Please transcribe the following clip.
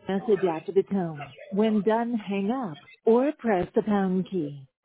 message after the tone. When done, hang up or press the pound key.